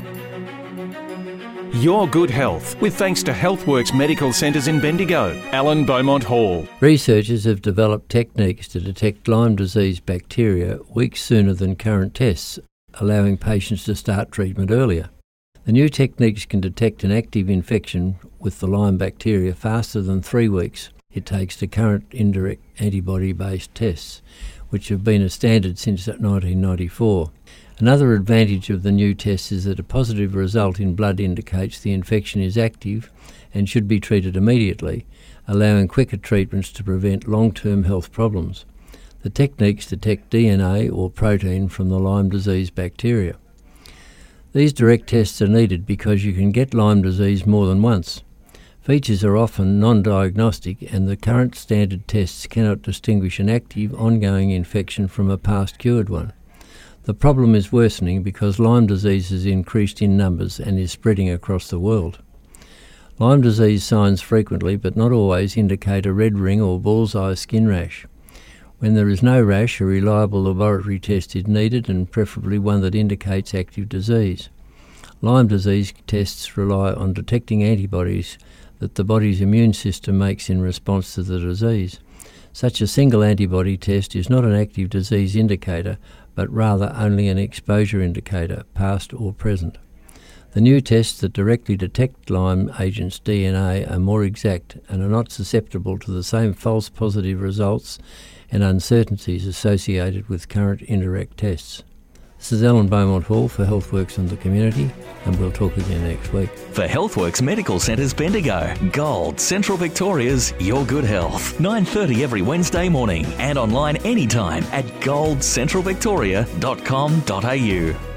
Your good health, with thanks to Healthworks Medical Centres in Bendigo, Alan Beaumont Hall. Researchers have developed techniques to detect Lyme disease bacteria weeks sooner than current tests, allowing patients to start treatment earlier. The new techniques can detect an active infection with the Lyme bacteria faster than 3 weeks it takes to current indirect antibody-based tests, which have been a standard since 1994. Another advantage of the new tests is that a positive result in blood indicates the infection is active and should be treated immediately, allowing quicker treatments to prevent long-term health problems. The techniques detect DNA or protein from the Lyme disease bacteria. These direct tests are needed because you can get Lyme disease more than once. Features are often non-diagnostic, and the current standard tests cannot distinguish an active, ongoing infection from a past cured one. The problem is worsening because Lyme disease has increased in numbers and is spreading across the world. Lyme disease signs frequently, but not always, indicate a red ring or bullseye skin rash. When there is no rash, a reliable laboratory test is needed, and preferably one that indicates active disease. Lyme disease tests rely on detecting antibodies that the body's immune system makes in response to the disease. Such a single antibody test is not an active disease indicator, but rather only an exposure indicator, past or present. The new tests that directly detect Lyme agents' DNA are more exact and are not susceptible to the same false positive results and uncertainties associated with current indirect tests. This is Alan Beaumont Hall for Healthworks and the Community, and we'll talk again next week. For Healthworks Medical Centres Bendigo, Gold, Central Victoria's Your Good Health. 9:30 every Wednesday morning and online anytime at goldcentralvictoria.com.au.